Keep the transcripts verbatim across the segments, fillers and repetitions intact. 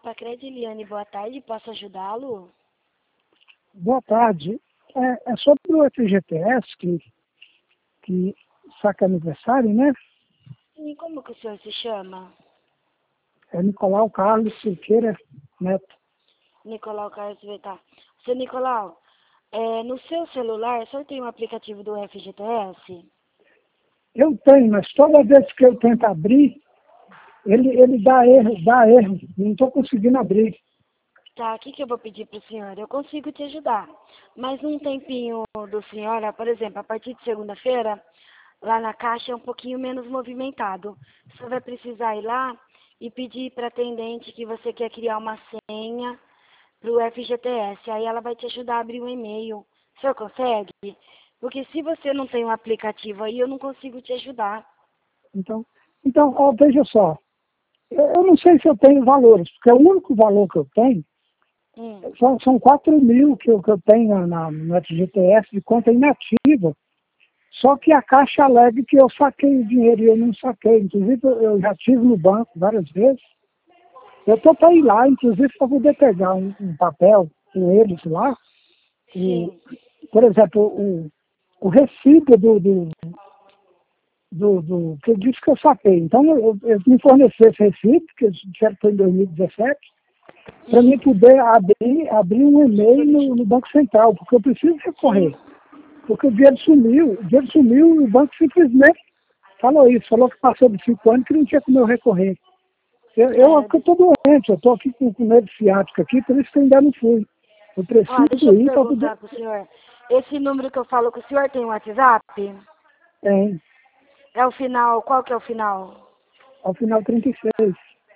para Crediliane, boa tarde, posso ajudá-lo? Boa tarde. É, é sobre o F G T S, que, que saca aniversário, né? E como que o senhor se chama? É Nicolau Carlos Silqueira Neto. Nicolau Carlos Vetar. Seu Nicolau, é, no seu celular, o senhor tem um aplicativo do F G T S? Eu tenho, mas toda vez que eu tento abrir, ele, ele dá erro, dá erro. Não estou conseguindo abrir. Tá, o que, que eu vou pedir para o senhor? Eu consigo te ajudar, mas num tempinho do senhor, por exemplo, a partir de segunda-feira, lá na caixa é um pouquinho menos movimentado. O senhor vai precisar ir lá e pedir para a atendente que você quer criar uma senha para o F G T S. Aí ela vai te ajudar a abrir um e-mail. O senhor consegue? Porque se você não tem um aplicativo aí, eu não consigo te ajudar. Então, então ó, veja só. Eu, eu não sei se eu tenho valores, porque o único valor que eu tenho Hum. são, são quatro mil que eu, que eu tenho na, no F G T S de conta inativa. Só que a Caixa alega que eu saquei o dinheiro e eu não saquei. Inclusive, eu já estive no banco várias vezes. Eu estou para ir lá, inclusive, para poder pegar um, um papel com eles lá. E, Sim. por exemplo, o, o recibo do, do, do, do que eu disse que eu saquei. Então, eu, eu me forneci esse recibo, que eles disseram que foi em dois mil e dezessete, para Hum. mim poder abrir, abrir um e-mail no, no Banco Central, porque eu preciso recorrer. Sim. Porque o dinheiro sumiu, o dinheiro sumiu e o banco simplesmente falou isso, falou que passou de cinco anos que não tinha como eu recorrer. Eu, eu, É, eu estou doente, eu estou aqui com, com medo ciático aqui, por isso que eu ainda não fui. Eu ó, deixa eu preciso ir para poder. perguntar para o senhor. Esse número que eu falo com o senhor tem um WhatsApp? Tem, É o final, qual que é o final? ao final trinta e seis.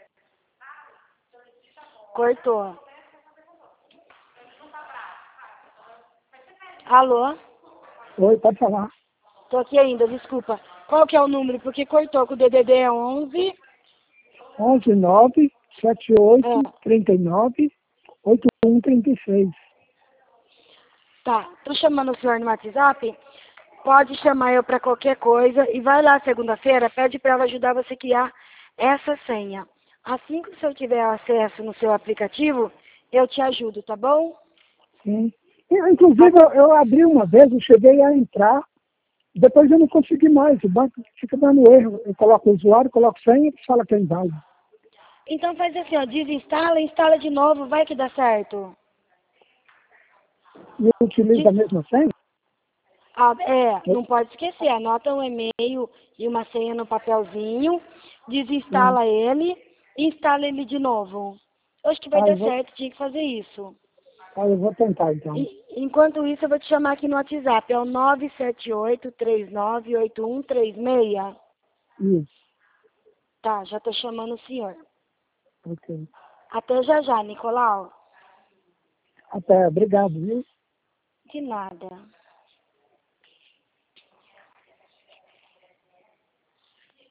Cortou. Alô? Oi, pode falar. Tô aqui ainda, desculpa. Qual que é o número? Porque cortou, que o D D D é onze. onze nove sete oito É, três nove oito um três seis. tá. Tô chamando o senhor no WhatsApp. Pode chamar eu pra qualquer coisa. E vai lá segunda-feira, pede pra ela ajudar você a criar essa senha. Assim que o senhor tiver acesso no seu aplicativo, eu te ajudo, tá bom? Sim. E, inclusive, eu, eu abri uma vez, eu cheguei a entrar, depois eu não consegui mais. O banco fica dando erro. Eu coloco o usuário, coloco senha e fala que é inválido. Então faz assim, ó, desinstala, instala de novo, vai que dá certo. E utiliza a Des- mesma senha? ah, é, Eu- não pode esquecer, anota um e-mail e uma senha no papelzinho, Sim. desinstala ele e instala ele de novo. Eu acho que vai Ah, eu dar vou, certo, tinha que fazer isso. ah, eu vou tentar, então. E, enquanto isso, eu vou te chamar aqui no WhatsApp, é o nove sete oito três nove oito um três seis. Isso. Tá, já tô chamando o senhor. Ok. Até já já, Nicolau. Até, obrigado, viu? De nada.